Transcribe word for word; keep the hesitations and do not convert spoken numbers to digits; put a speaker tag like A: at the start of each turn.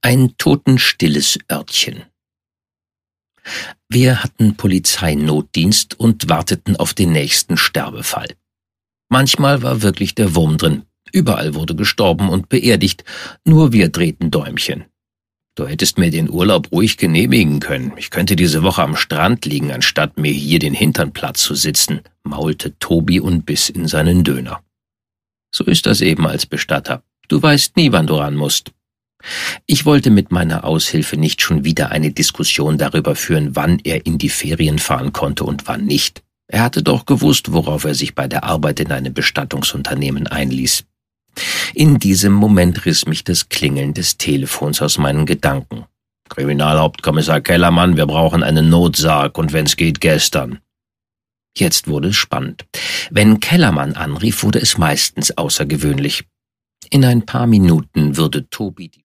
A: Ein totenstilles Örtchen. Wir hatten Polizeinotdienst und warteten auf den nächsten Sterbefall. Manchmal war wirklich der Wurm drin. Überall wurde gestorben und beerdigt, nur wir drehten Däumchen. Du hättest mir den Urlaub ruhig genehmigen können. Ich könnte diese Woche am Strand liegen, anstatt mir hier den Hintern platt zu sitzen, maulte Tobi und biss in seinen Döner. So ist das eben als Bestatter. Du weißt nie, wann du ran musst. Ich wollte mit meiner Aushilfe nicht schon wieder eine Diskussion darüber führen, wann er in die Ferien fahren konnte und wann nicht. Er hatte doch gewusst, worauf er sich bei der Arbeit in einem Bestattungsunternehmen einließ. In diesem Moment riss mich das Klingeln des Telefons aus meinen Gedanken. Kriminalhauptkommissar Kellermann, wir brauchen einen Notsarg und wenn's geht, gestern. Jetzt wurde es spannend. Wenn Kellermann anrief, wurde es meistens außergewöhnlich. In ein paar Minuten würde Tobi die